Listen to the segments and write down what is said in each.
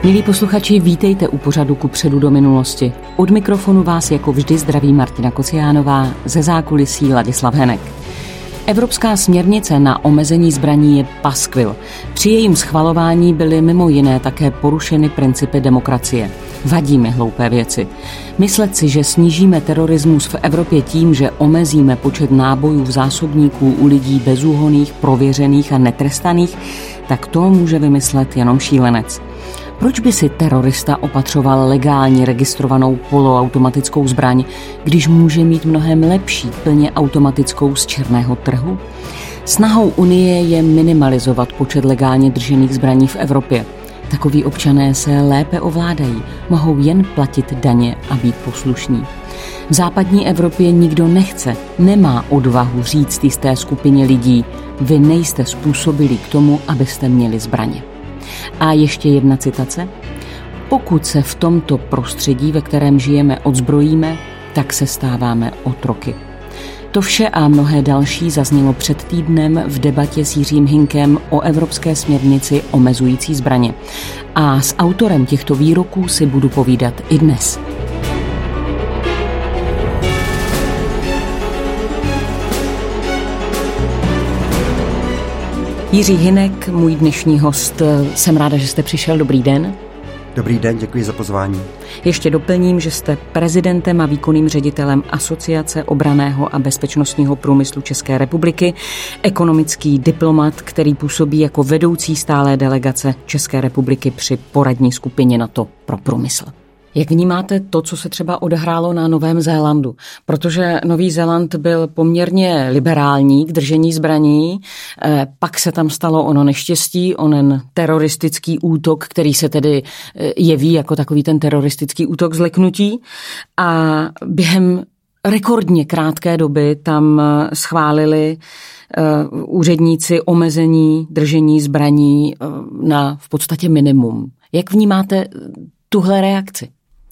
Milí posluchači, vítejte u pořadu Kupředu do minulosti. Od mikrofonu vás jako vždy zdraví Martina Kociánová, ze zákulisí Ladislav Henek. Evropská směrnice na omezení zbraní je paskvil. Při jejím schvalování byly mimo jiné také porušeny principy demokracie. Vadí mi hloupé věci. Myslet si, že snížíme terorismus v Evropě tím, že omezíme počet nábojů v zásobníků u lidí bezúhonných, prověřených a netrestaných, tak to může vymyslet jenom šílenec. Proč by si terorista opatřoval legálně registrovanou poloautomatickou zbraň, když může mít mnohem lepší, plně automatickou z černého trhu? Snahou Unie je minimalizovat počet legálně držených zbraní v Evropě. Takoví občané se lépe ovládají, mohou jen platit daně a být poslušní. V západní Evropě nikdo nemá odvahu říct jisté skupině lidí: vy nejste způsobili k tomu, abyste měli zbraně. A ještě jedna citace. Pokud se v tomto prostředí, ve kterém žijeme, odzbrojíme, tak se stáváme otroky. To vše a mnohé další zaznělo před týdnem v debatě s Jiřím Hinkem o evropské směrnici omezující zbraně. A s autorem těchto výroků si budu povídat i dnes. Jiří Hinek, můj dnešní host. Jsem ráda, že jste přišel. Dobrý den. Dobrý den, děkuji za pozvání. Ještě doplním, že jste prezidentem a výkonným ředitelem Asociace obranného a bezpečnostního průmyslu České republiky, ekonomický diplomat, který působí jako vedoucí stálé delegace České republiky při poradní skupině NATO pro průmysl. Jak vnímáte to, co se třeba odehrálo na Novém Zélandu? Protože Nový Zéland byl poměrně liberální k držení zbraní, pak se tam stalo ono neštěstí, onen teroristický útok, který se tedy jeví jako takový ten teroristický útok z leknutí, a během rekordně krátké doby tam schválili úředníci omezení držení zbraní na v podstatě minimum. Jak vnímáte tuhle reakci?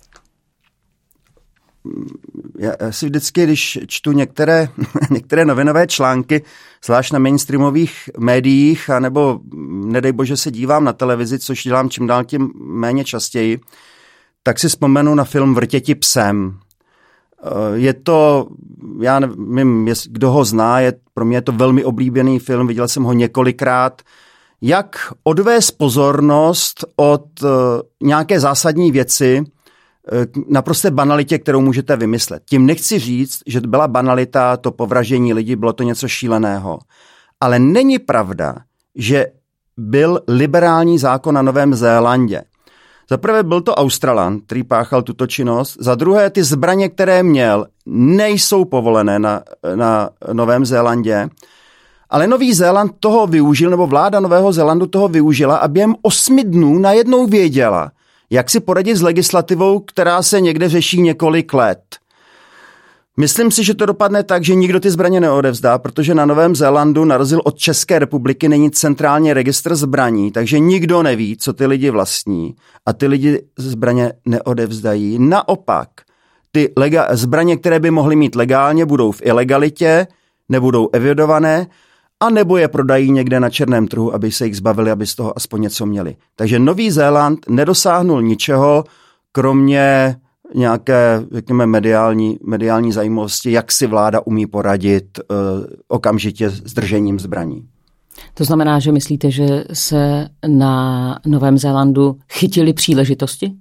Já si vždycky, když čtu některé novinové články, zvlášť na mainstreamových médiích, anebo nedej bože se dívám na televizi, což dělám čím dál tím méně častěji, tak si vzpomenu na film Vrtěti psem. Je to, já nevím, kdo ho zná, pro mě je to velmi oblíbený film, viděl jsem ho několikrát. Jak odvést pozornost od nějaké zásadní věci na prosté banalitě, kterou můžete vymyslet. Tím nechci říct, že byla banalita, to povraždění lidí, bylo to něco šíleného. Ale není pravda, že byl liberální zákon na Novém Zélandě. Za prvé byl to Australan, který páchal tuto činnost. Za druhé, ty zbraně, které měl, nejsou povolené na Novém Zélandě. Ale Nový Zéland toho využil, nebo vláda Nového Zélandu toho využila a během 8 dnů najednou věděla, jak si poradit s legislativou, která se někde řeší několik let. Myslím si, že to dopadne tak, že nikdo ty zbraně neodevzdá, protože na Novém Zélandu, na rozdíl od České republiky, není centrální registr zbraní, takže nikdo neví, co ty lidi vlastní a ty lidi zbraně neodevzdají. Naopak, ty zbraně, které by mohly mít legálně, budou v ilegalitě, nebudou evidované, a nebo je prodají někde na černém trhu, aby se jich zbavili, aby z toho aspoň něco měli. Takže Nový Zéland nedosáhnul ničeho, kromě nějaké, řekněme, mediální zajímavosti, jak si vláda umí poradit okamžitě s držením zbraní. To znamená, že myslíte, že se na Novém Zélandu chytili příležitosti?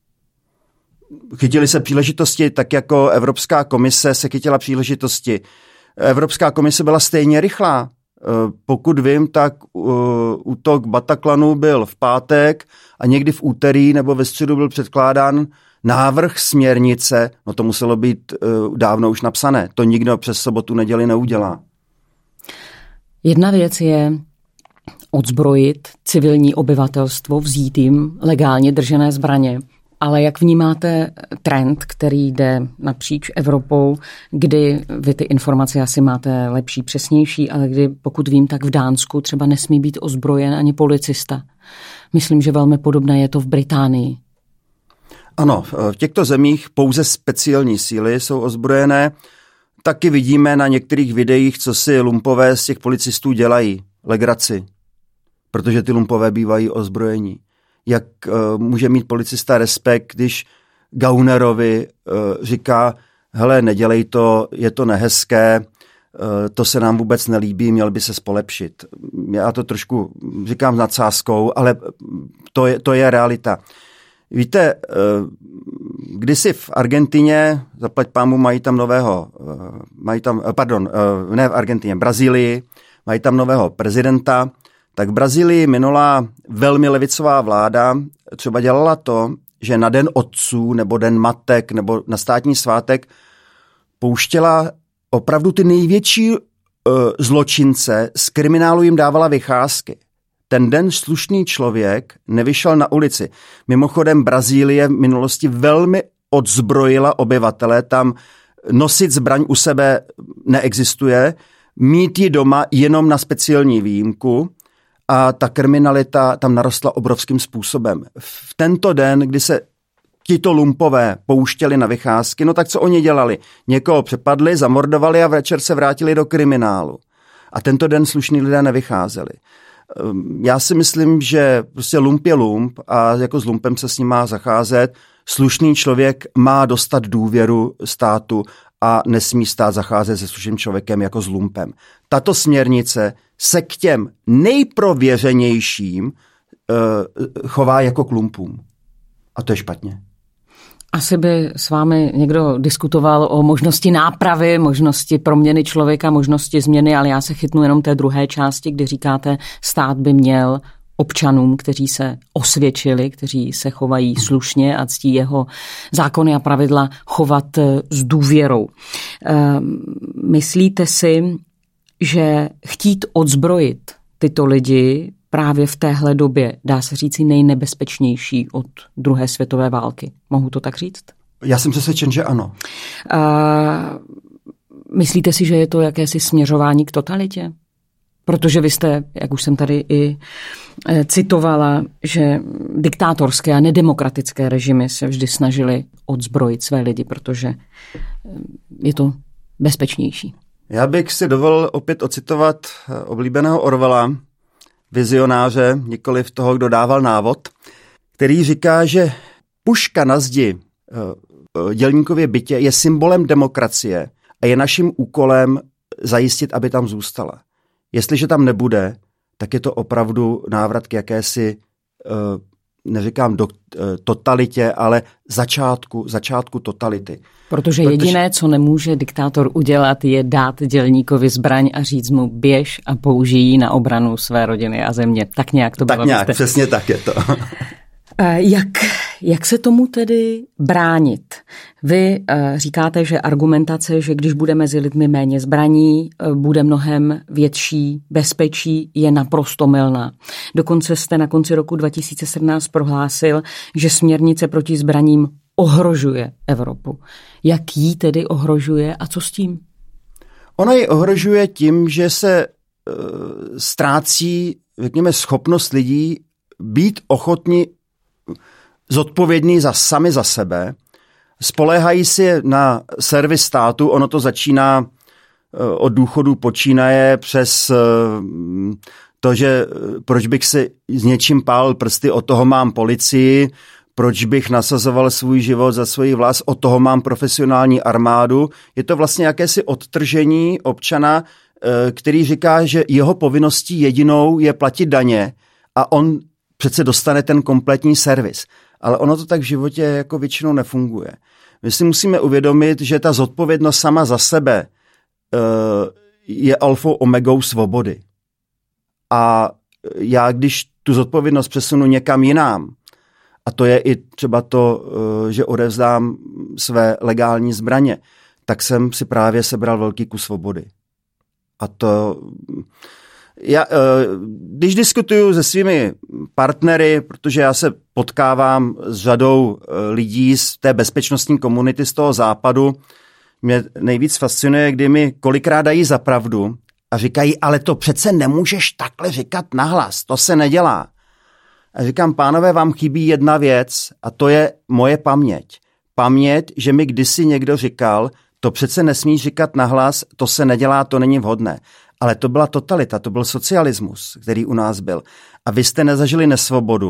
Chytili se příležitosti tak, jako Evropská komise se chytila příležitosti. Evropská komise byla stejně rychlá. Pokud vím, tak útok Bataclanu byl v pátek a někdy v úterý nebo ve středu byl předkládán návrh směrnice. No to muselo být dávno už napsané. To nikdo přes sobotu, neděli neudělá. Jedna věc je odzbrojit civilní obyvatelstvo, vzít jim legálně držené zbraně. Ale jak vnímáte trend, který jde napříč Evropou, kdy vy ty informace asi máte lepší, přesnější, ale kdy, pokud vím, tak v Dánsku třeba nesmí být ozbrojen ani policista. Myslím, že velmi podobné je to v Británii. Ano, v těchto zemích pouze speciální síly jsou ozbrojené. Taky vidíme na některých videích, co si lumpové z těch policistů dělají. Legraci. Protože ty lumpové bývají ozbrojení. jak může mít policista respekt, když gaunerovi říká, hele, nedělej to, je to nehezké, to se nám vůbec nelíbí, měl by se polepšit. Já to trošku říkám s nadsázkou, ale to je realita. Víte, kdysi v Argentině, zaplať pámu, ne v Argentině, v Brazílii, mají tam nového prezidenta, tak v Brazílii minulá velmi levicová vláda třeba dělala to, že na Den otců nebo Den matek nebo na státní svátek pouštěla opravdu ty největší zločince, z kriminálu jim dávala vycházky. Ten den slušný člověk nevyšel na ulici. Mimochodem Brazílie v minulosti velmi odzbrojila obyvatele, tam nosit zbraň u sebe neexistuje, mít ji doma jenom na speciální výjimku a ta kriminalita tam narostla obrovským způsobem. V tento den, kdy se tito lumpové pouštěli na vycházky, no tak co oni dělali? Někoho přepadli, zamordovali a večer se vrátili do kriminálu. A tento den slušní lidé nevycházeli. Já si myslím, že prostě lump je lump a jako s lumpem se s ním má zacházet. Slušný člověk má dostat důvěru státu a nesmí stát zacházet se slušným člověkem jako s lumpem. Tato směrnice se k těm nejprověřenějším chová jako k lumpům. A to je špatně. Asi by s vámi někdo diskutoval o možnosti nápravy, možnosti proměny člověka, možnosti změny, ale já se chytnu jenom té druhé části, kdy říkáte, stát by měl občanům, kteří se osvědčili, kteří se chovají slušně a ctí jeho zákony a pravidla, chovat s důvěrou. Myslíte si, že chtít odzbrojit tyto lidi právě v téhle době, dá se říci, nejnebezpečnější od druhé světové války? Mohu to tak říct? Já jsem přesvědčen, že ano. Myslíte si, že je to jakési směřování k totalitě? Protože vy jste, jak už jsem tady i citovala, že diktátorské a nedemokratické režimy se vždy snažili odzbrojit své lidi, protože je to bezpečnější. Já bych si dovolil opět ocitovat oblíbeného Orwella, vizionáře, nikoliv toho, kdo dával návod, který říká, že puška na zdi dělníkově bytě je symbolem demokracie a je naším úkolem zajistit, aby tam zůstala. Jestliže tam nebude, tak je to opravdu návrat k jakési, neříkám totalitě, ale začátku totality. Protože jediné, co nemůže diktátor udělat, je dát dělníkovi zbraň a říct mu běž a použij ji na obranu své rodiny a země. Tak nějak to bylo. Tak nějak, přesně tak je to. Jak se tomu tedy bránit? Vy říkáte, že argumentace, že když bude mezi lidmi méně zbraní, bude mnohem větší bezpečí, je naprosto mylná. Dokonce jste na konci roku 2017 prohlásil, že směrnice proti zbraním ohrožuje Evropu. Jak jí tedy ohrožuje a co s tím? Ona ji ohrožuje tím, že se ztrácí, řekněme, schopnost lidí být ochotni zodpovědní sami za sebe, spoléhají si na servis státu, ono to začíná od důchodu počínaje přes to, že proč bych si s něčím pálil prsty, od toho mám policii, proč bych nasazoval svůj život za svoji vlast, od toho mám profesionální armádu. Je to vlastně jakési odtržení občana, který říká, že jeho povinností jedinou je platit daně a on přece dostane ten kompletní servis. Ale ono to tak v životě jako většinou nefunguje. My si musíme uvědomit, že ta zodpovědnost sama za sebe je alfou omegou svobody. A já, když tu zodpovědnost přesunu někam jinam, a to je i třeba to, že odevzdám své legální zbraně, tak jsem si právě sebral velký kus svobody. A to... Když diskutuju se svými partnery, protože já se potkávám s řadou lidí z té bezpečnostní komunity z toho západu, mě nejvíc fascinuje, kdy mi kolikrát dají za pravdu a říkají, ale to přece nemůžeš takhle říkat nahlas, to se nedělá. A říkám, pánové, vám chybí jedna věc a to je moje paměť. Paměť, že mi kdysi někdo říkal, to přece nesmíš říkat nahlas, to se nedělá, to není vhodné. Ale to byla totalita, to byl socialismus, který u nás byl. A vy jste nezažili nesvobodu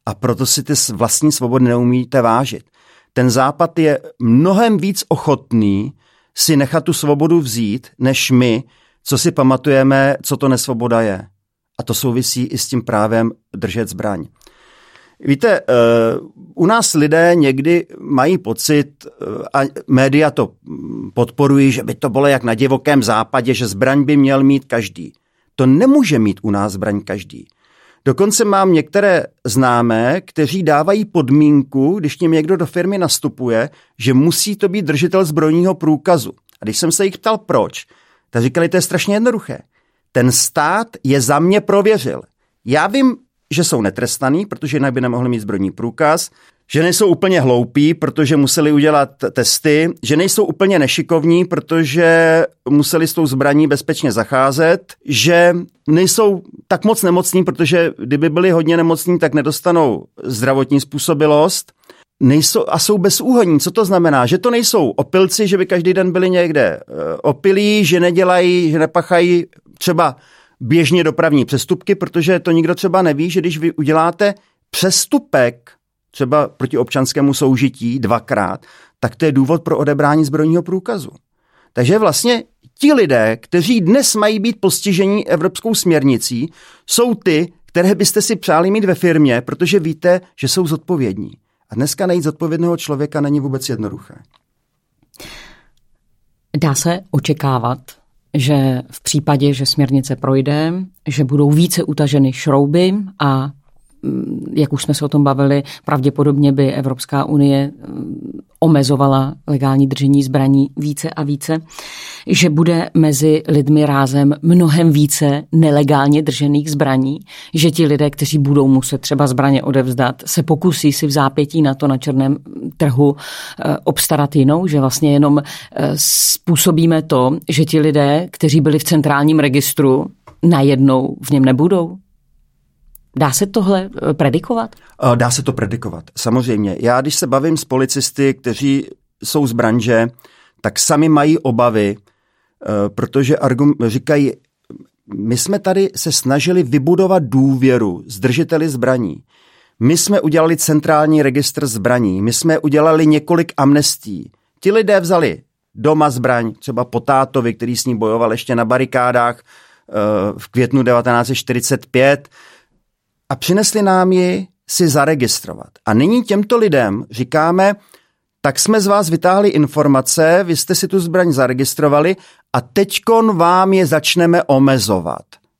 a proto si ty vlastní svobody neumíte vážit. Ten Západ je mnohem víc ochotný si nechat tu svobodu vzít, než my, co si pamatujeme, co to nesvoboda je. A to souvisí i s tím právem držet zbraň. Víte, u nás lidé někdy mají pocit, a média to podporují, že by to bylo jak na divokém západě, že zbraň by měl mít každý. To nemůže mít u nás zbraň každý. Dokonce mám některé známé, kteří dávají podmínku, když tím někdo do firmy nastupuje, že musí to být držitel zbrojního průkazu. A když jsem se jich ptal proč, tak říkali, to je strašně jednoduché. Ten stát je za mě prověřil. Já vím, že jsou netrestaný, protože jinak by nemohli mít zbrojní průkaz, že nejsou úplně hloupí, protože museli udělat testy, že nejsou úplně nešikovní, protože museli s tou zbraní bezpečně zacházet, že nejsou tak moc nemocní, protože kdyby byli hodně nemocní, tak nedostanou zdravotní způsobilost, jsou bezúhonní. Co to znamená? Že to nejsou opilci, že by každý den byli někde opilí, že nedělají, že nepachají třeba běžně dopravní přestupky, protože to nikdo třeba neví, že když vy uděláte přestupek třeba proti občanskému soužití 2krát, tak to je důvod pro odebrání zbrojního průkazu. Takže vlastně ti lidé, kteří dnes mají být postiženi evropskou směrnicí, jsou ty, které byste si přáli mít ve firmě, protože víte, že jsou zodpovědní. A dneska najít zodpovědného člověka není vůbec jednoduché. Dá se očekávat, že v případě, že směrnice projde, že budou více utaženy šrouby a jak už jsme se o tom bavili, pravděpodobně by Evropská unie omezovala legální držení zbraní více a více, že bude mezi lidmi rázem mnohem více nelegálně držených zbraní, že ti lidé, kteří budou muset třeba zbraně odevzdat, se pokusí si v zápětí na to na černém trhu obstarat jinou, že vlastně jenom způsobíme to, že ti lidé, kteří byli v centrálním registru, najednou v něm nebudou. Dá se tohle predikovat? Dá se to predikovat, samozřejmě. Já, když se bavím s policisty, kteří jsou z branže, tak sami mají obavy, protože říkají, my jsme tady se snažili vybudovat důvěru s držiteli zbraní. My jsme udělali centrální registr zbraní, my jsme udělali několik amnestí. Ti lidé vzali doma zbraň, třeba po tátovi, který s ní bojoval ještě na barikádách v květnu 1945, a přinesli nám ji si zaregistrovat. A nyní těmto lidem říkáme, tak jsme z vás vytáhli informace, vy jste si tu zbraň zaregistrovali a teďkon vám je začneme omezovat.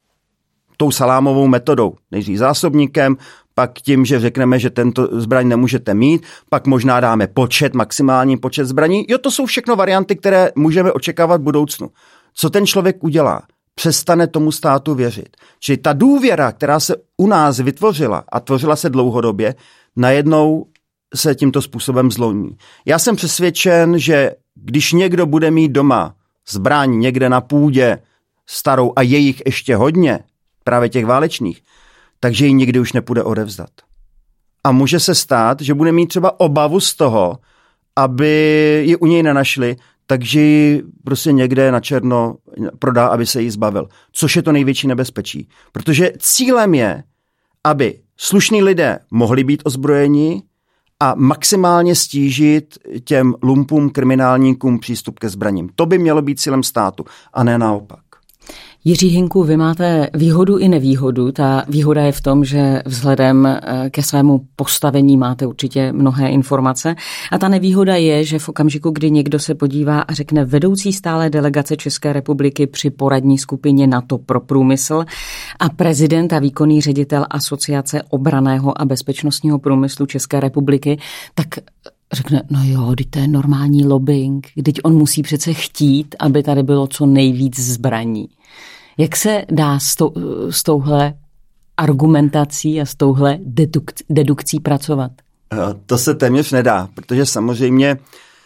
Tou salámovou metodou. Nejdřív zásobníkem, pak tím, že řekneme, že tento zbraň nemůžete mít, pak možná dáme maximální počet zbraní. Jo, to jsou všechno varianty, které můžeme očekávat v budoucnu. Co ten člověk udělá? Přestane tomu státu věřit. Čili ta důvěra, která se u nás vytvořila a tvořila se dlouhodobě, najednou se tímto způsobem zlomí. Já jsem přesvědčen, že když někdo bude mít doma zbraň někde na půdě starou a je jich ještě hodně, právě těch válečných, takže ji nikdy už nepůjde odevzdat. A může se stát, že bude mít třeba obavu z toho, aby ji u něj nenašli, takže ji prostě někde na černo prodá, aby se jí zbavil. Což je to největší nebezpečí. Protože cílem je, aby slušní lidé mohli být ozbrojeni a maximálně stížit těm lumpům, kriminálníkům přístup ke zbraním. To by mělo být cílem státu, a ne naopak. Jiří Hinku, vy máte výhodu i nevýhodu. Ta výhoda je v tom, že vzhledem ke svému postavení máte určitě mnohé informace. A ta nevýhoda je, že v okamžiku, kdy někdo se podívá a řekne vedoucí stálé delegace České republiky při poradní skupině NATO pro průmysl a prezident a výkonný ředitel Asociace obranného a bezpečnostního průmyslu České republiky, tak řekne, no jo, to je normální lobbying, teď on musí přece chtít, aby tady bylo co nejvíc zbraní. Jak se dá s touhle argumentací a s touhle dedukcí pracovat? To se téměř nedá, protože samozřejmě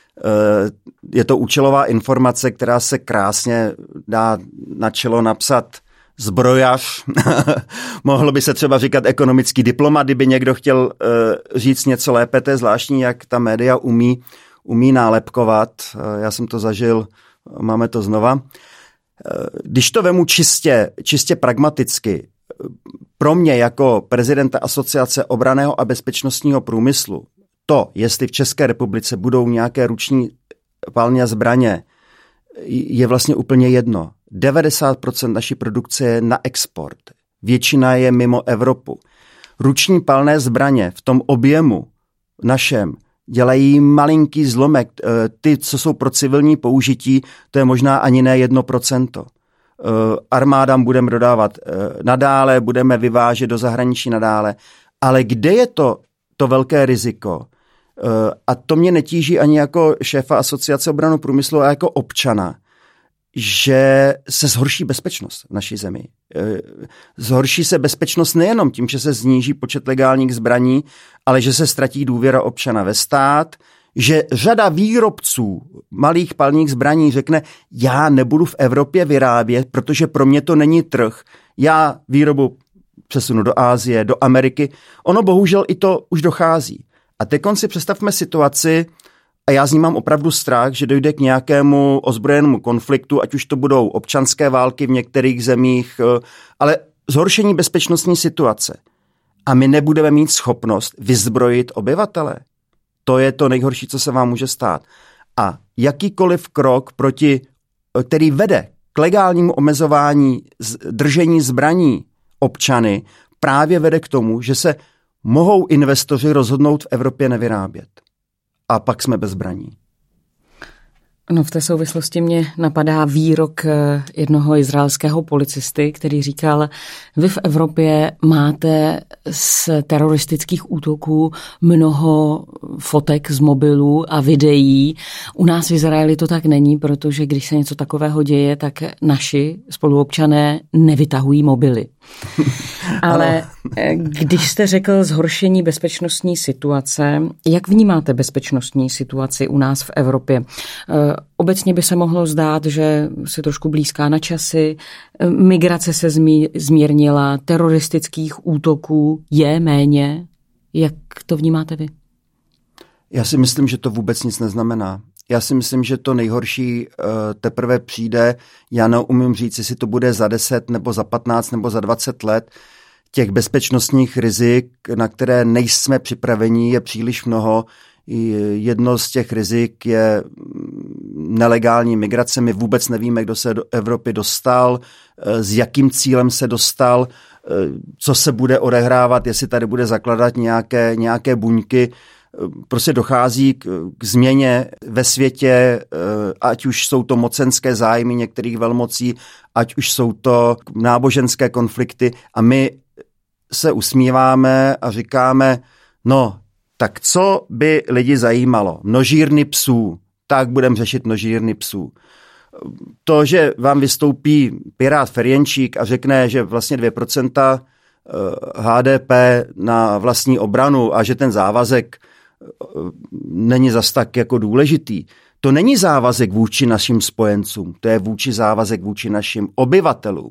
je to účelová informace, která se krásně dá na čelo napsat zbrojař. Mohlo by se třeba říkat ekonomický diplomat, kdyby někdo chtěl říct něco lépe. To je zvláštní, jak ta média umí nálepkovat. Já jsem to zažil, máme to znova. Když to vemu čistě pragmaticky, pro mě jako prezidenta Asociace obranného a bezpečnostního průmyslu to, jestli v České republice budou nějaké ruční palné a zbraně, je vlastně úplně jedno. 90% naší produkce je na export. Většina je mimo Evropu. Ruční palné zbraně v tom objemu našem dělají malinký zlomek. Ty, co jsou pro civilní použití, to je možná ani ne 1%. Armádám budeme dodávat nadále, budeme vyvážet do zahraničí nadále. Ale kde je to velké riziko? A to mě netíží ani jako šéfa Asociace obranného průmyslu a jako občana, že se zhorší bezpečnost v naší zemi. Zhorší se bezpečnost nejenom tím, že se sníží počet legálních zbraní, ale že se ztratí důvěra občana ve stát, že řada výrobců malých palných zbraní řekne, já nebudu v Evropě vyrábět, protože pro mě to není trh. Já výrobu přesunu do Asie, do Ameriky. Ono bohužel i to už dochází. A teď si představme situaci, a já z ní mám opravdu strach, že dojde k nějakému ozbrojenému konfliktu, ať už to budou občanské války v některých zemích, ale zhoršení bezpečnostní situace. A my nebudeme mít schopnost vyzbrojit obyvatele. To je to nejhorší, co se vám může stát. A jakýkoliv krok, který vede k legálnímu omezování držení zbraní občany, právě vede k tomu, že se mohou investoři rozhodnout v Evropě nevyrábět. A pak jsme bez zbraní. No, v té souvislosti mě napadá výrok jednoho izraelského policisty, který říkal, vy v Evropě máte z teroristických útoků mnoho fotek z mobilů a videí. U nás v Izraeli to tak není, protože když se něco takového děje, tak naši spoluobčané nevytahují mobily. Ale když jste řekl zhoršení bezpečnostní situace, jak vnímáte bezpečnostní situaci u nás v Evropě? Obecně by se mohlo zdát, že se trošku blízká na časy, migrace se zmírnila, teroristických útoků je méně. Jak to vnímáte vy? Já si myslím, že to vůbec nic neznamená. Já si myslím, že to nejhorší teprve přijde. Já neumím říct, jestli to bude za 10 nebo za 15 nebo za 20 let. Těch bezpečnostních rizik, na které nejsme připraveni, je příliš mnoho. Jedno z těch rizik je nelegální migrace. My vůbec nevíme, kdo se do Evropy dostal, s jakým cílem se dostal, co se bude odehrávat, jestli tady bude zakládat nějaké buňky. Prostě dochází k změně ve světě, ať už jsou to mocenské zájmy některých velmocí, ať už jsou to náboženské konflikty a my se usmíváme a říkáme, no, tak co by lidi zajímalo? Množírny psů, tak budeme řešit množírny psů. To, že vám vystoupí pirát Ferjenčík a řekne, že vlastně 2% HDP na vlastní obranu a že ten závazek není zas tak jako důležitý. To není závazek vůči našim spojencům, to je závazek vůči našim obyvatelům.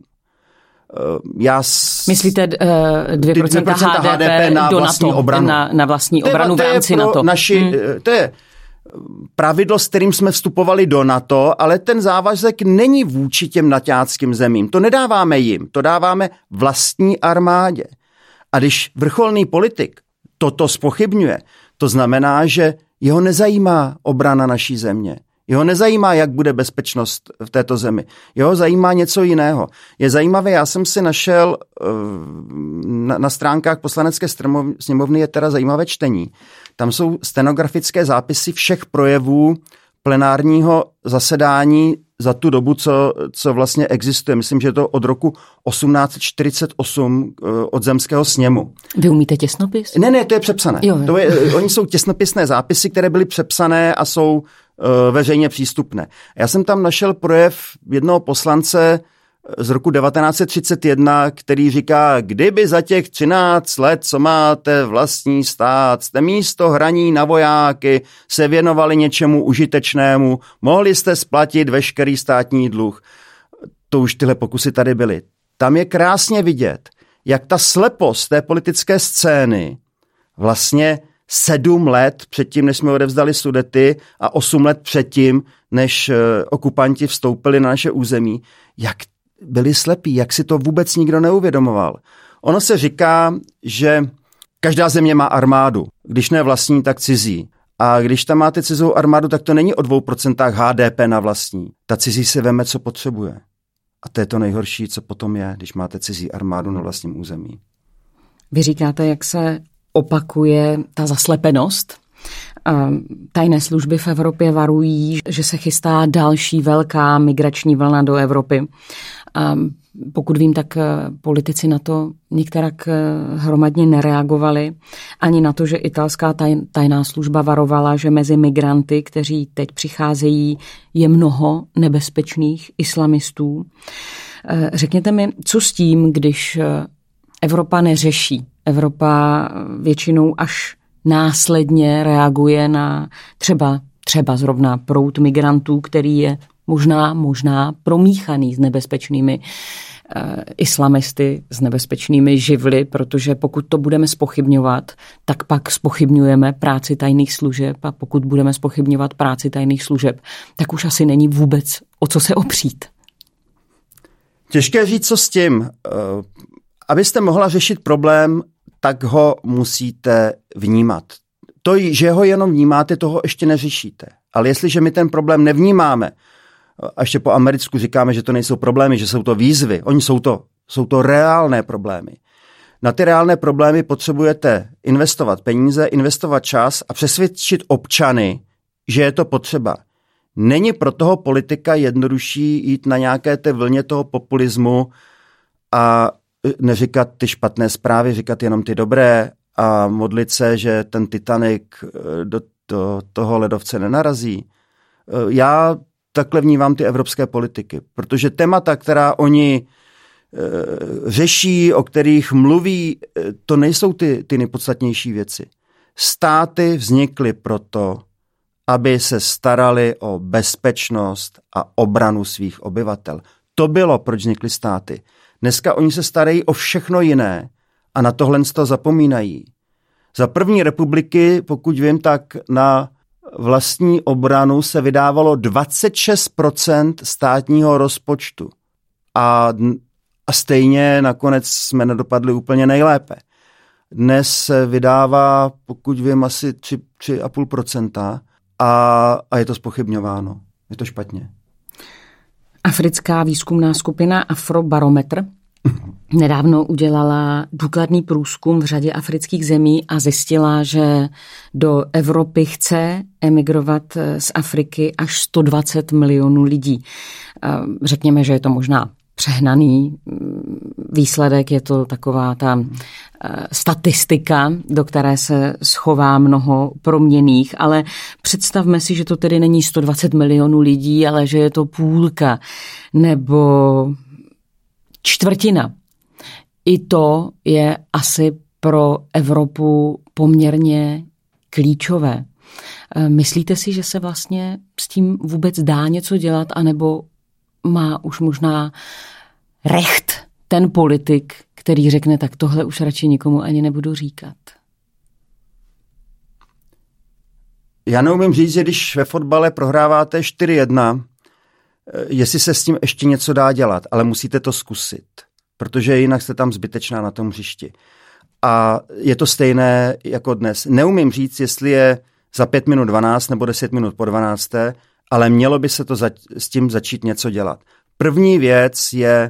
Myslíte 2% HDP na do vlastní NATO, obranu. Na vlastní obranu v rámci NATO. To je pravidlo, s kterým jsme vstupovali do NATO, ale ten závazek není vůči těm naťáckým zemím. To nedáváme jim, to dáváme vlastní armádě. A když vrcholný politik toto zpochybňuje, to znamená, že jeho nezajímá obrana naší země. Jeho nezajímá, jak bude bezpečnost v této zemi. Jeho zajímá něco jiného. Je zajímavé, já jsem si našel na stránkách Poslanecké sněmovny je teda zajímavé čtení. Tam jsou stenografické zápisy všech projevů plenárního zasedání za tu dobu, co vlastně existuje. Myslím, že je to od roku 1848 od zemského sněmu. Vy umíte těsnopis? Ne, to je přepsané. Oni jsou těsnopisné zápisy, které byly přepsané a jsou veřejně přístupné. Já jsem tam našel projev jednoho poslance z roku 1931, který říká, kdyby za těch 13 let, co máte vlastní stát, jste místo hraní na vojáky se věnovali něčemu užitečnému, mohli jste splatit veškerý státní dluh. To už tyhle pokusy tady byly. Tam je krásně vidět, jak ta slepost té politické scény vlastně 7 let předtím, než jsme odevzdali Sudety a 8 let předtím, než okupanti vstoupili na naše území, jak byli slepí, jak si to vůbec nikdo neuvědomoval. Ono se říká, že každá země má armádu, když ne vlastní, tak cizí. A když tam máte cizou armádu, tak to není o 2% HDP na vlastní. Ta cizí si veme, co potřebuje. A to je to nejhorší, co potom je, když máte cizí armádu na vlastním území. Vy říkáte, jak se opakuje ta zaslepenost. Tajné služby v Evropě varují, že se chystá další velká migrační vlna do Evropy. Pokud vím, tak politici na to některak hromadně nereagovali. Ani na to, že italská tajná služba varovala, že mezi migranty, kteří teď přicházejí, je mnoho nebezpečných islamistů. Řekněte mi, co s tím, když Evropa neřeší? Evropa většinou až následně reaguje na třeba zrovna proud migrantů, který je možná promíchaný s nebezpečnými islamisty, s nebezpečnými živly, protože pokud to budeme zpochybňovat, tak pak zpochybňujeme práci tajných služeb a pokud budeme zpochybňovat práci tajných služeb, tak už asi není vůbec o co se opřít. Těžké říct, co s tím. Abyste mohla řešit problém, tak ho musíte vnímat. To, že ho jenom vnímáte, toho ještě neřešíte. Ale jestliže my ten problém nevnímáme, a ještě po americku říkáme, že to nejsou problémy, že jsou to výzvy, jsou to reálné problémy. Na ty reálné problémy potřebujete investovat peníze, investovat čas a přesvědčit občany, že je to potřeba. Není pro toho politika jednodušší jít na nějaké té vlně toho populismu a neříkat ty špatné zprávy, říkat jenom ty dobré a modlit se, že ten Titanic do toho ledovce nenarazí. Já takhle vnímám ty evropské politiky, protože témata, která oni řeší, o kterých mluví, to nejsou ty nejpodstatnější věci. Státy vznikly proto, aby se starali o bezpečnost a obranu svých obyvatel. To bylo, proč vznikly státy. Dneska oni se starají o všechno jiné a na tohle to zapomínají. Za první republiky, pokud vím, tak na vlastní obranu se vydávalo 26% státního rozpočtu. A stejně nakonec jsme nedopadli úplně nejlépe. Dnes se vydává, pokud vím, asi 3,5% a je to zpochybňováno. Je to špatně. Africká výzkumná skupina Afrobarometr nedávno udělala důkladný průzkum v řadě afrických zemí a zjistila, že do Evropy chce emigrovat z Afriky až 120 milionů lidí. Řekněme, že je to možná přehnaný výsledek, je to taková ta statistika, do které se schová mnoho proměnných, ale představme si, že to tedy není 120 milionů lidí, ale že je to půlka nebo čtvrtina. I to je asi pro Evropu poměrně klíčové. Myslíte si, že se vlastně s tím vůbec dá něco dělat, anebo má už možná recht ten politik, který řekne, tak tohle už radši nikomu ani nebudu říkat? Já neumím říct, že když ve fotbale prohráváte 4-1, jestli se s tím ještě něco dá dělat, ale musíte to zkusit, protože jinak jste tam zbytečná na tom hřišti. A je to stejné jako dnes. Neumím říct, jestli je za 5 minut 12 nebo 10 minut po 12, ale mělo by se to s tím začít něco dělat. První věc je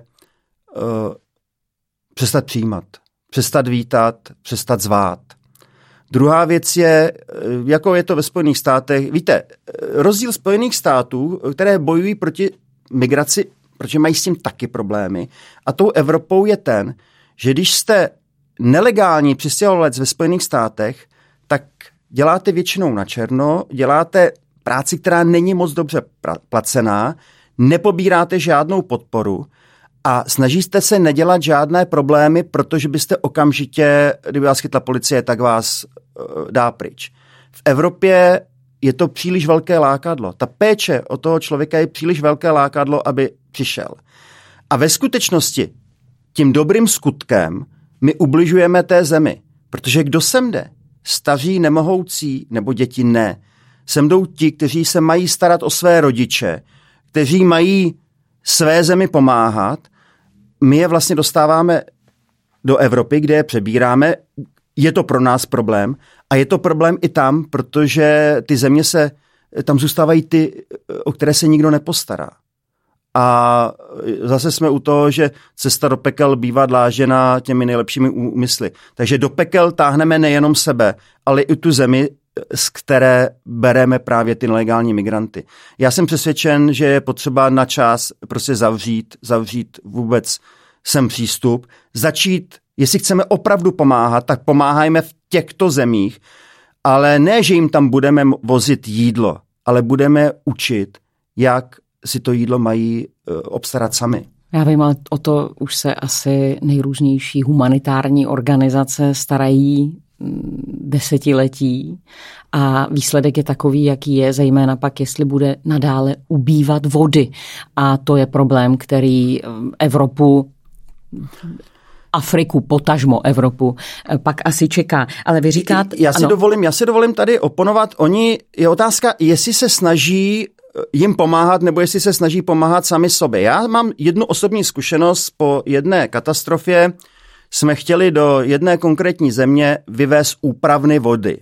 přestat přijímat, přestat vítat, přestat zvát. Druhá věc je, jako je to ve Spojených státech. Víte, rozdíl Spojených států, které bojují proti migraci, protože mají s tím taky problémy, a tou Evropou je ten, že když jste nelegální přistěhovalec ve Spojených státech, tak děláte většinou na černo, děláte práci, která není moc dobře placená, nepobíráte žádnou podporu a snažíte se nedělat žádné problémy, protože byste okamžitě, kdyby vás chytla policie, tak vás dá pryč. V Evropě je to příliš velké lákadlo. Ta péče o toho člověka je příliš velké lákadlo, aby přišel. A ve skutečnosti tím dobrým skutkem my ubližujeme té zemi, protože kdo sem jde? Staří, nemohoucí nebo děti ne. Sem jdou ti, kteří se mají starat o své rodiče, kteří mají své zemi pomáhat my je vlastně dostáváme do Evropy, kde je přebíráme. Je to pro nás problém a je to problém i tam, protože ty země tam zůstávají ty, o které se nikdo nepostará. A zase jsme u toho, že cesta do pekel bývá dlážděna těmi nejlepšími úmysly. Takže do pekel táhneme nejenom sebe, ale i tu zemi, z které bereme právě ty nelegální migranty. Já jsem přesvědčen, že je potřeba na čas prostě zavřít vůbec sem přístup, začít, jestli chceme opravdu pomáhat, tak pomáhajme v těchto zemích, ale ne, že jim tam budeme vozit jídlo, ale budeme učit, jak si to jídlo mají obstarat sami. Já vím, ale o to už se asi nejrůznější humanitární organizace starají desetiletí a výsledek je takový, jaký je, zejména pak, jestli bude nadále ubývat vody. A to je problém, který Evropu, Afriku, potažmo Evropu, pak asi čeká. Ale vy říkáte... Já si dovolím tady oponovat. Je otázka, jestli se snaží jim pomáhat, nebo jestli se snaží pomáhat sami sobě. Já mám jednu osobní zkušenost po jedné katastrofě. Jsme chtěli do jedné konkrétní země vyvést úpravny vody.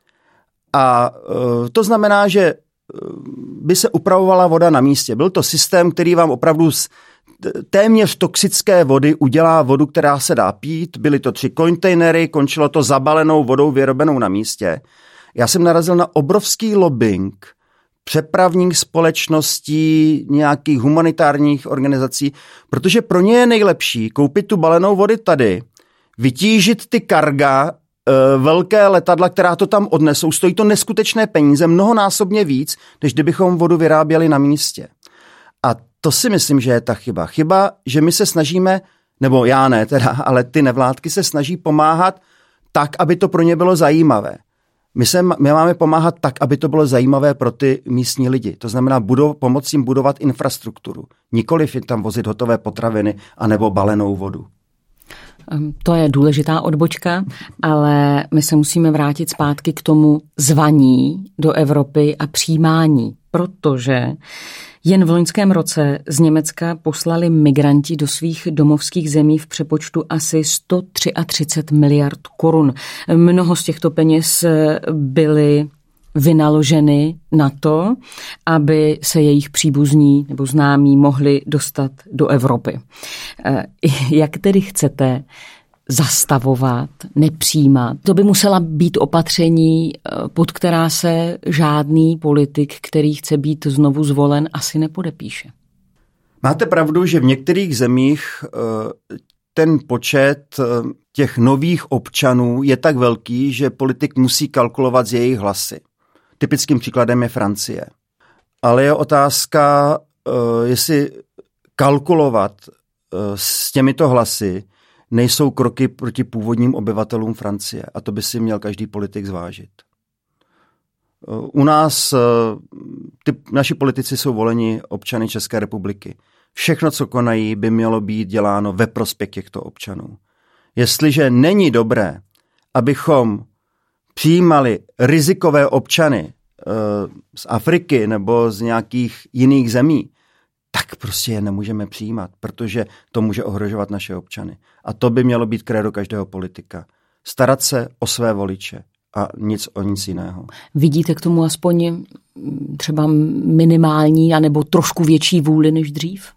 A to znamená, že by se upravovala voda na místě. Byl to systém, který vám opravdu z téměř toxické vody udělá vodu, která se dá pít. Byly to 3 kontejnery, končilo to zabalenou vodou vyrobenou na místě. Já jsem narazil na obrovský lobbying přepravních společností, nějakých humanitárních organizací, protože pro ně je nejlepší koupit tu balenou vody tady, vytížit ty karga, velké letadla, která to tam odnesou, stojí to neskutečné peníze, mnohonásobně víc, než kdybychom vodu vyráběli na místě. A to si myslím, že je ta chyba. Chyba, že my se snažíme, nebo já ne teda, ale ty nevládky se snaží pomáhat tak, aby to pro ně bylo zajímavé. My máme pomáhat tak, aby to bylo zajímavé pro ty místní lidi. To znamená pomoci jim budovat infrastrukturu. Nikoliv je tam vozit hotové potraviny anebo balenou vodu. To je důležitá odbočka, ale my se musíme vrátit zpátky k tomu zvaní do Evropy a přijímání, protože jen v loňském roce z Německa poslali migranti do svých domovských zemí v přepočtu asi 133 miliard korun. Mnoho z těchto peněz byly vynaloženy na to, aby se jejich příbuzní nebo známí mohli dostat do Evropy. Jak tedy chcete zastavovat, nepřijímat? To by musela být opatření, pod která se žádný politik, který chce být znovu zvolen, asi nepodepíše. Máte pravdu, že v některých zemích ten počet těch nových občanů je tak velký, že politik musí kalkulovat z jejich hlasy. Typickým příkladem je Francie. Ale je otázka, jestli kalkulovat s těmito hlasy nejsou kroky proti původním obyvatelům Francie. A to by si měl každý politik zvážit. U nás naši politici jsou voleni občany České republiky. Všechno, co konají, by mělo být děláno ve prospěch těchto občanů. Jestliže není dobré, abychom přijímali rizikové občany z Afriky nebo z nějakých jiných zemí, tak prostě je nemůžeme přijímat, protože to může ohrožovat naše občany. A to by mělo být krédo každého politika. Starat se o své voliče a nic jiného. Vidíte k tomu aspoň třeba minimální anebo trošku větší vůli než dřív?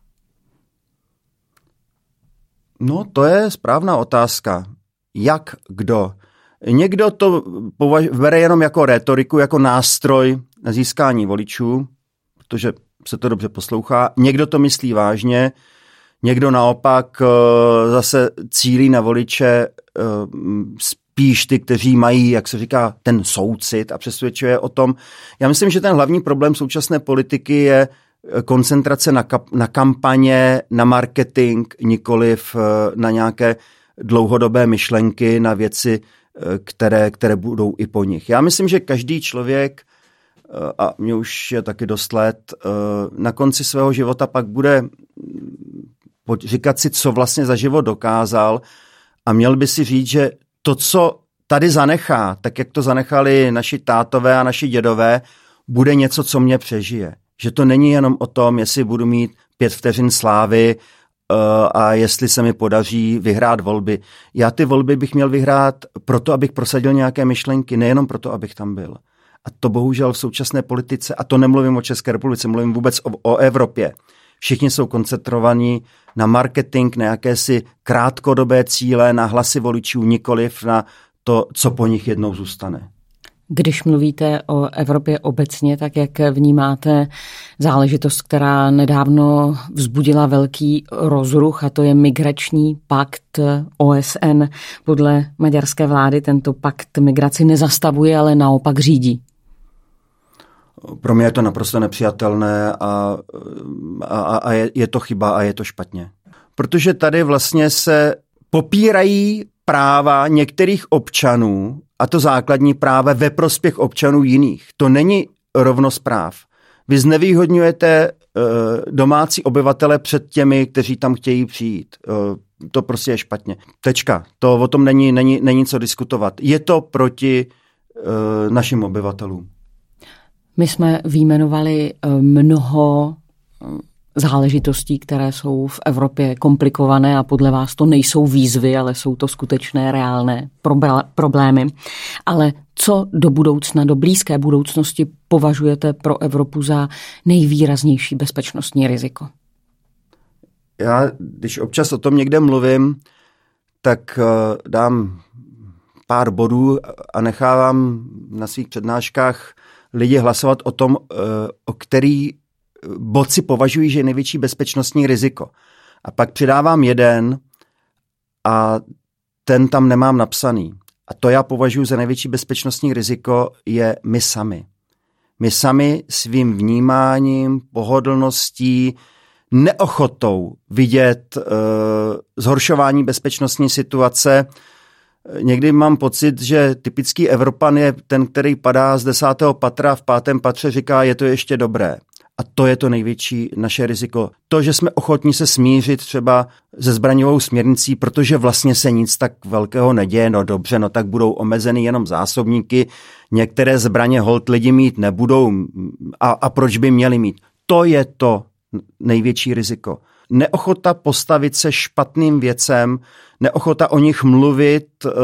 No, to je správná otázka. Jak kdo? Někdo to bere jenom jako rétoriku, jako nástroj na získání voličů, protože se to dobře poslouchá. Někdo to myslí vážně, někdo naopak zase cílí na voliče spíš ty, kteří mají, jak se říká, ten soucit a přesvědčuje o tom. Já myslím, že ten hlavní problém současné politiky je koncentrace na kampaně, na marketing, nikoliv na nějaké dlouhodobé myšlenky, na věci, které budou i po nich. Já myslím, že každý člověk, a mě už je taky dost let, na konci svého života pak bude říkat si, co vlastně za život dokázal a měl by si říct, že to, co tady zanechá, tak jak to zanechali naši tátové a naši dědové, bude něco, co mě přežije. Že to není jenom o tom, jestli budu mít 5 vteřin slávy a jestli se mi podaří vyhrát volby. Já ty volby bych měl vyhrát proto, abych prosadil nějaké myšlenky, nejenom proto, abych tam byl. A to bohužel v současné politice, a to nemluvím o České republice, mluvím vůbec o Evropě. Všichni jsou koncentrovaní na marketing, na jakési krátkodobé cíle, na hlasy voličů, nikoliv na to, co po nich jednou zůstane. Když mluvíte o Evropě obecně, tak jak vnímáte záležitost, která nedávno vzbudila velký rozruch, a to je migrační pakt OSN. Podle maďarské vlády tento pakt migraci nezastavuje, ale naopak řídí. Pro mě je to naprosto nepřijatelné a je to chyba a je to špatně. Protože tady vlastně se popírají práva některých občanů, a to základní práva ve prospěch občanů jiných. To není rovnost práv. Vy znevýhodňujete domácí obyvatele před těmi, kteří tam chtějí přijít. To prostě je špatně. Tečka. To o tom není co diskutovat. Je to proti našim obyvatelům. My jsme vyjmenovali mnoho záležitostí, které jsou v Evropě komplikované a podle vás to nejsou výzvy, ale jsou to skutečné reálné problémy. Ale co do budoucna, do blízké budoucnosti považujete pro Evropu za nejvýraznější bezpečnostní riziko? Já, když občas o tom někde mluvím, tak dám pár bodů a nechávám na svých přednáškách lidi hlasovat o tom, o který bod si považují, že je největší bezpečnostní riziko. A pak přidávám jeden a ten tam nemám napsaný. A to já považuji za největší bezpečnostní riziko je my sami. My sami svým vnímáním, pohodlností, neochotou vidět zhoršování bezpečnostní situace. Někdy mám pocit, že typický Evropan je ten, který padá z 10. patra a v 5. patře říká, je to ještě dobré. A to je to největší naše riziko. To, že jsme ochotní se smířit třeba se zbraňovou směrnicí, protože vlastně se nic tak velkého neděje, no dobře, no tak budou omezeny jenom zásobníky, některé zbraně holt lidi mít nebudou a proč by měli mít. To je to největší riziko. Neochota postavit se špatným věcem, neochota o nich mluvit,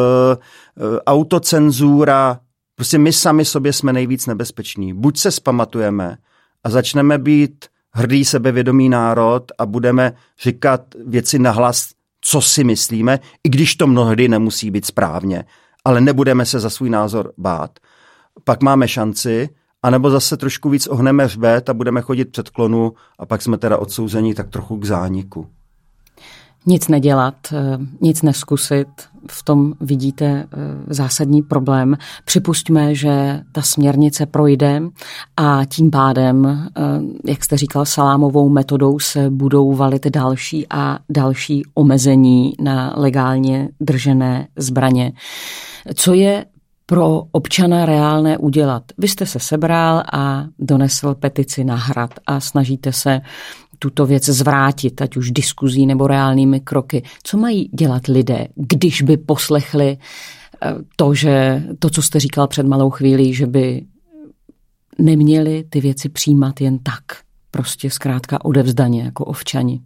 autocenzura, prostě my sami sobě jsme nejvíc nebezpeční. Buď se vzpamatujeme a začneme být hrdý sebevědomý národ a budeme říkat věci nahlas, co si myslíme, i když to mnohdy nemusí být správně, ale nebudeme se za svůj názor bát. Pak máme šanci, anebo zase trošku víc ohneme hřbet a budeme chodit před klonu a pak jsme teda odsouzeni tak trochu k zániku. Nic nedělat, nic neskusit, v tom vidíte zásadní problém. Připusťme, že ta směrnice projde a tím pádem, jak jste říkal, salámovou metodou se budou valit další a další omezení na legálně držené zbraně. Co je pro občana reálné udělat? Vy jste se sebral a donesl petici na Hrad a snažíte se tuto věc zvrátit, ať už diskuzí nebo reálnými kroky. Co mají dělat lidé, když by poslechli to, co jste říkal před malou chvílí, že by neměli ty věci přijímat jen tak, prostě zkrátka odevzdaně jako ovčani?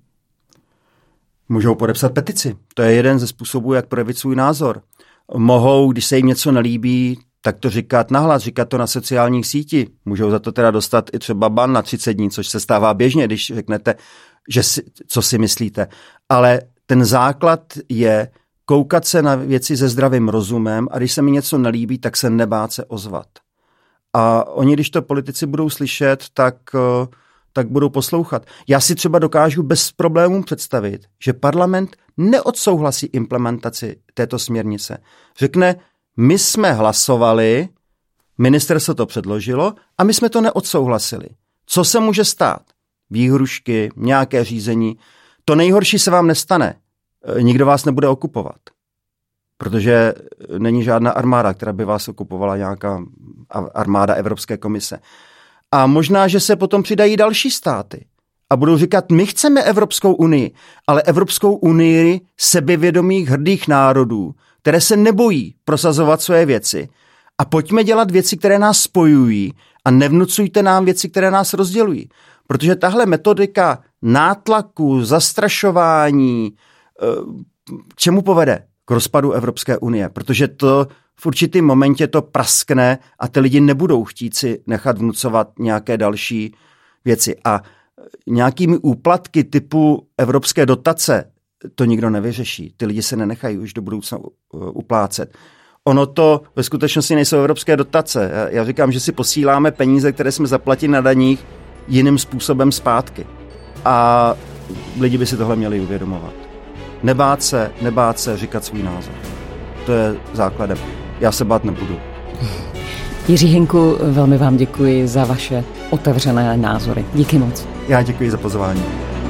Můžou podepsat petici. To je jeden ze způsobů, jak projevit svůj názor. Mohou, když se jim něco nelíbí, tak to říkat nahlas, říkat to na sociálních sítích. Můžou za to teda dostat i třeba ban na 30 dní, což se stává běžně, když řeknete, co si myslíte. Ale ten základ je koukat se na věci se zdravým rozumem a když se mi něco nelíbí, tak se nebát se ozvat. A oni, když to politici budou slyšet, tak budou poslouchat. Já si třeba dokážu bez problémů představit, že parlament neodsouhlasí implementaci této směrnice. Řekne, my jsme hlasovali, ministerstvo to předložilo a my jsme to neodsouhlasili. Co se může stát? Výhrušky, nějaké řízení. To nejhorší se vám nestane. Nikdo vás nebude okupovat. Protože není žádná armáda, která by vás okupovala, nějaká armáda Evropské komise. A možná, že se potom přidají další státy a budou říkat, my chceme Evropskou unii, ale Evropskou unii sebevědomých hrdých národů, které se nebojí prosazovat své věci. A pojďme dělat věci, které nás spojují a nevnucujte nám věci, které nás rozdělují. Protože tahle metodika nátlaku, zastrašování, k čemu povede? K rozpadu Evropské unie, protože to v určitém momentě to praskne a ty lidi nebudou chtít si nechat vnucovat nějaké další věci. A nějakými úplatky typu evropské dotace to nikdo nevyřeší. Ty lidi se nenechají už do budoucna uplácet. Ono to ve skutečnosti nejsou evropské dotace. Já říkám, že si posíláme peníze, které jsme zaplatili na daních, jiným způsobem zpátky. A lidi by si tohle měli uvědomovat. Nebát se říkat svůj názor. To je základem. Já se bát nebudu. Jiří Henku, velmi vám děkuji za vaše otevřené názory. Díky moc. Já děkuji za pozvání.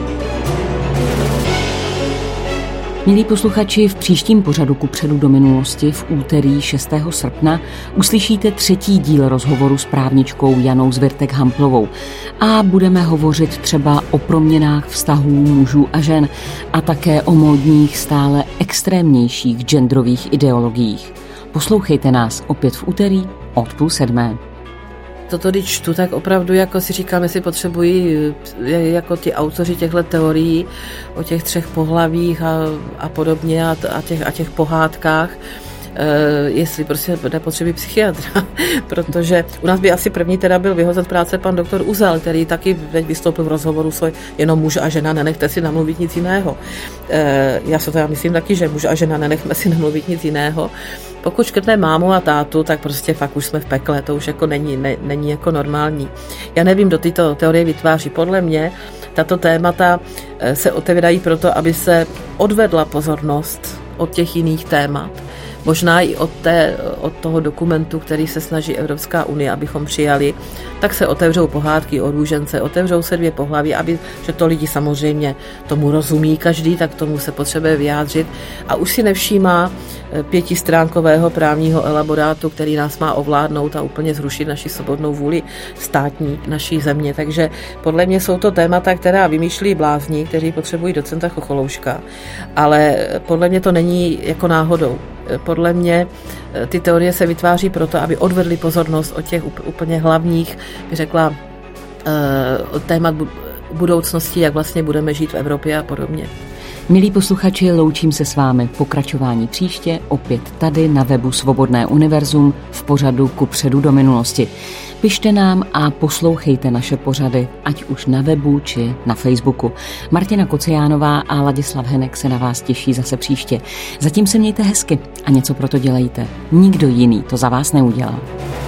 Milí posluchači, v příštím pořadu Kupředu do minulosti v úterý 6. srpna uslyšíte 3. díl rozhovoru s právničkou Janou Zwirtek-Hamplovou a budeme hovořit třeba o proměnách vztahů mužů a žen a také o módních stále extrémnějších genderových ideologiích. Poslouchejte nás opět v úterý od 6:30. Toto, když čtu, tak opravdu jako si říkám, jestli potřebují jako ti autoři těchto teorií o těch 3 pohlavích a podobně a těch pohádkách, jestli prostě nepotřebují psychiatra, protože u nás by asi první teda byl vyhozen z práce pan doktor Uzel, který taky vystoupil v rozhovoru svoj jenom muž a žena, nenechte si namluvit nic jiného. Já si to myslím taky, že muž a žena, nenechme si namluvit nic jiného. Pokud škrtne mámu a tátu, tak prostě fakt už jsme v pekle, to už jako není jako normální. Já nevím, kdo tyto teorie vytváří. Podle mě tato témata se otevírají proto, aby se odvedla pozornost od těch jiných témat. Možná i od toho dokumentu, který se snaží Evropská unie, abychom přijali, tak se otevřou pohádky o růžence, otevřou se 2 pohlaví, že to lidi samozřejmě tomu rozumí každý, tak tomu se potřebuje vyjádřit a už si nevšímá 5stránkového právního elaborátu, který nás má ovládnout a úplně zrušit naši svobodnou vůli státní naší země. Takže podle mě jsou to témata, která vymýšlí blázni, kteří potřebují docenta Chocholouška, ale podle mě to není jako náhodou. Podle mě ty teorie se vytváří proto, aby odvedly pozornost od těch úplně hlavních, bych řekla, témat budoucnosti, jak vlastně budeme žít v Evropě a podobně. Milí posluchači, loučím se s vámi. Pokračování příště opět tady na webu Svobodné univerzum v pořadu Kupředu do minulosti. Pište nám a poslouchejte naše pořady, ať už na webu či na Facebooku. Martina Kociánová a Ladislav Henek se na vás těší zase příště. Zatím se mějte hezky a něco pro to dělejte. Nikdo jiný to za vás neudělá.